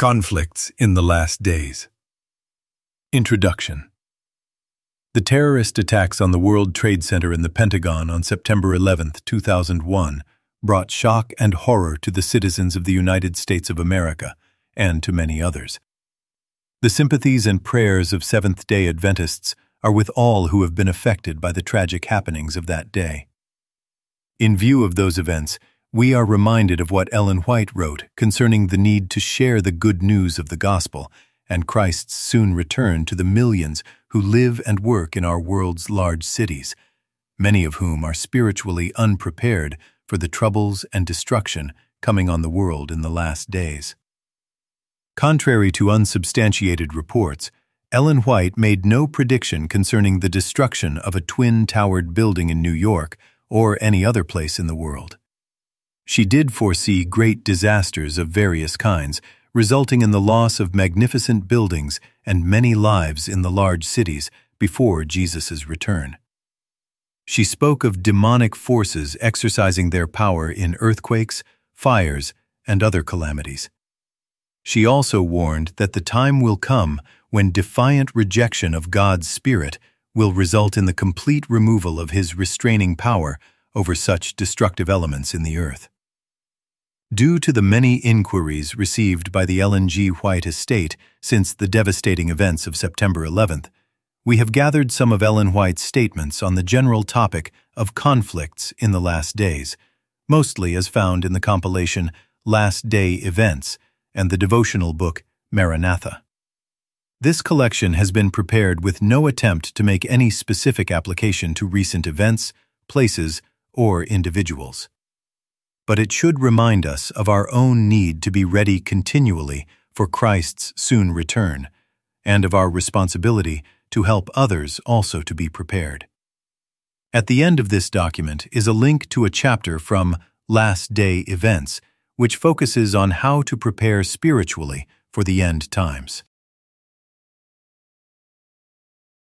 Conflicts in the Last Days. Introduction. The terrorist attacks on the World Trade Center and the Pentagon on September 11, 2001, brought shock and horror to the citizens of the United States of America and to many others. The sympathies and prayers of Seventh-day Adventists are with all who have been affected by the tragic happenings of that day. In view of those events, we are reminded of what Ellen White wrote concerning the need to share the good news of the gospel and Christ's soon return to the millions who live and work in our world's large cities, many of whom are spiritually unprepared for the troubles and destruction coming on the world in the last days. Contrary to unsubstantiated reports, Ellen White made no prediction concerning the destruction of a twin-towered building in New York or any other place in the world. She did foresee great disasters of various kinds, resulting in the loss of magnificent buildings and many lives in the large cities before Jesus' return. She spoke of demonic forces exercising their power in earthquakes, fires, and other calamities. She also warned that the time will come when defiant rejection of God's Spirit will result in the complete removal of His restraining power over such destructive elements in the earth. Due to the many inquiries received by the Ellen G. White estate since the devastating events of September 11th, we have gathered some of Ellen White's statements on the general topic of conflicts in the last days, mostly as found in the compilation Last Day Events and the devotional book Maranatha. This collection has been prepared with no attempt to make any specific application to recent events, places, or individuals. But it should remind us of our own need to be ready continually for Christ's soon return, and of our responsibility to help others also to be prepared. At the end of this document is a link to a chapter from Last Day Events, which focuses on how to prepare spiritually for the end times.